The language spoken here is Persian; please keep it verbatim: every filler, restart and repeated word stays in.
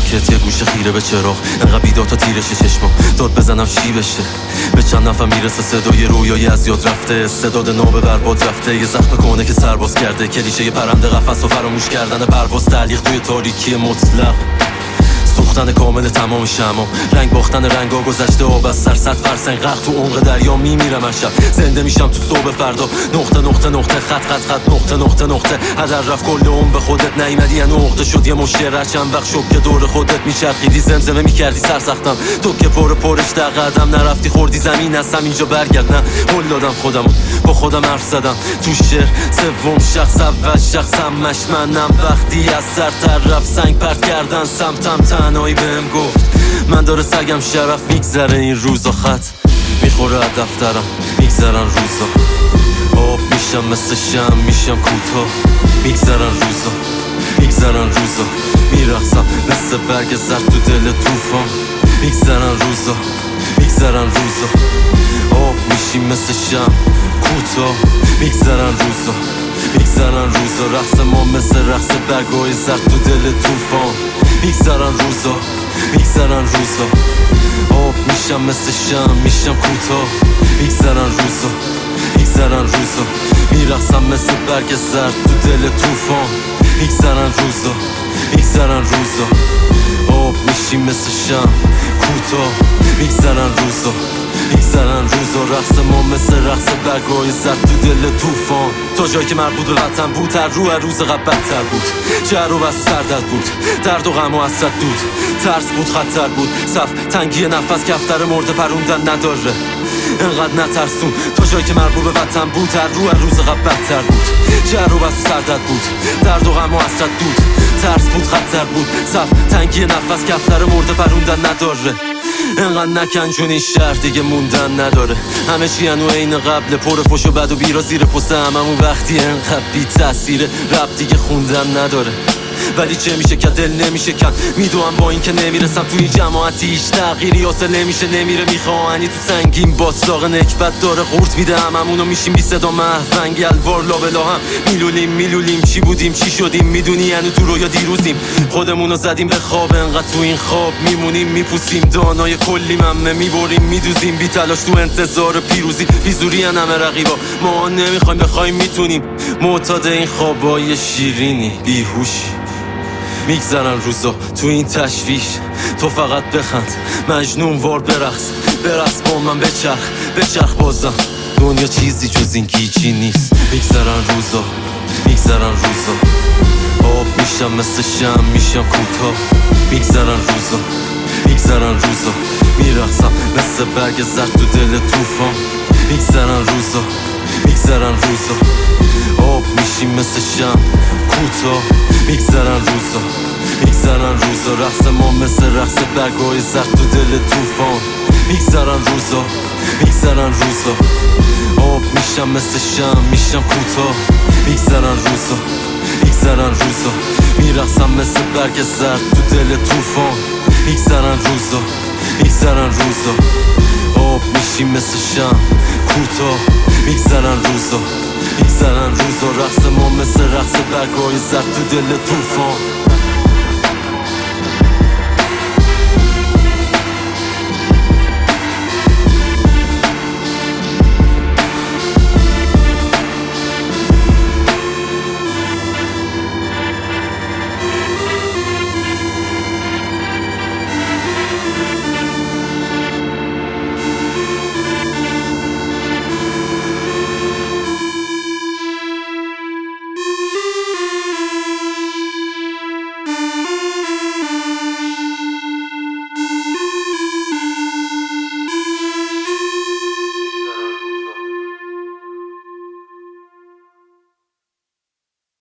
ساکت، یه گوشه خیره به چراغ، انقدر بیدار تا تیرش چشمام داد بزنم چی بشه. به چند نفر میرسه صدای رویایی از یاد رفته، استعداد ناب برباد رفته، یه زخم کنه که سرباز کرده، کلیشه یه پرنده قفس و فراموش کردن پرواز، تعلیق توی تاریکی مطلق، سوختن کامل تمام شما، رنگ باختن رنگا، گذشته آب از سر، صد فرسنگ غرق تو عمق دریا میمیرم هر شب، زنده میشم تو صبح فردا، نقطه نقطه نقطه خط خط خط نقطه نقطه نقطه، هدر رفت کل عمر به خودت نیومدی، یه نقطه شد یه مشکل، چند وقت شد که دور خودت میچرخیدی، زمزمه میکردی سرسختم، تو که پر پرش در قدم نرفتی، خوردی زمین هستم اینجا برگرد، نه هل دادم خودمو با خودم حرف زدم تو شعر، سوم شخص اول شخص همش منم، وقتی از سر طرف سنگ پرت کردن سمتم، تنهایی بهم گفت من داره سگم شرف میگذره این روزا، خط میخوره از دفترم میگذرن روزا، آب میشم مثل شم میشم کوتاه، میگذرن روزا میگذرن روزا، میرقصم مثل برگ زرد تو دل طوفان، میگذرن روزا میگذرن روزا، آب میشیم مثل شم کوتاه، میگذرن روزا میگذرن روزا، رقص ما مثل رقص برگای زرد تو دل طوفان، میگذرن روزا میگذرن روزا، آب میشم مثل شم میشم کوتاه، میگذرن روزا میگذرن روزا، میرقصم مثل برگ زرد تو دل طوفان، میگذرن روزا میگذرن روزا، آب میشیم مثل شم کوتاه، میگذرن روزا میگذرن روزا، رقص ما مثل رقص برگای زرد تو دل طوفان، تا جایی که مربوط به وطن بود هر رو هر روز قبل بدتر بود، جر و بس سردت بود، درد و غم و حسرت دود، ترس بود خطر بود، صف تنگی نفس کفتر مرده پروندن نداره، انقدر نترسون، تا جایی که مربوط به وطن بود هر رو هر روز قبل بدتر بود، جر و بس سردت بود، درد و غم و حسرت دود، ترس بود خطر بود، صف تنگی نفس کفتر مرده پروندن نداره، انقدر نکن چون این شهر دیگه موندن نداره، همه چی هنو عین قبل، پر فش و بد و بیرا زیر پست هممون، وقتی انقدر بی تأثیره رب دیگه خوندن نداره، ولی چه میشه که دل نمیشه کن، میدونم با این که نمیرسم توی این جماعتی هیچ تغییری حاصل نمیشه، نمیره میخوانی تو سنگین باستاق نکبت داره قورت میده، هممونو میشیم بی صدا محفنگ الوار لابلا هم میلولیم میلولیم، چی بودیم چی شدیم میدونی، هنو تو رویا دیروزیم، خودمونو زدیم به خواب، انقدر تو این خواب میمونیم میپوسیم، دانای کلی ممه میبریم میدوزیم، بی تلاش تو انتظار پیروزی، بیزوری همه رقیبا، ما نمیخوایم بخوایم میتونیم، معتاد این خوابای شیرینی بیهوشی، میگذرن روزا تو این تشویش، تو فقط بخند مجنون وار برقص، برقص با من بچرخ بچرخ بازم، دنیا چیزی جز این گیجی نیست، میگذرن روزا میگذرن روزا، آب میشم مثل شم میشم کوتاه، میگذرن روزا میگذرن روزا، میرقصم مثل برگ زرد تو دل طوفان، میگذرن روزا میگذرن روزا، آب میشیم مثل شم کوتاه، میگذرن روزا میگذرن روزا، رقص ما مثل رقص برگای زرد تو دل طوفان، میگذرن روزا میگذرن روزا، آب میشم مثل شم میشم کوتاه، میگذرن روزا میگذرن روزا، میرقصم مثل برگ زرد تو دل طوفان، میگذرن روزا میگذرن روزا، آب میشیم مثل شم کوتاه، میگذرن روزا میگذرن روزا، رقص ما مثل رقص برگای زرد تو دل طوفان.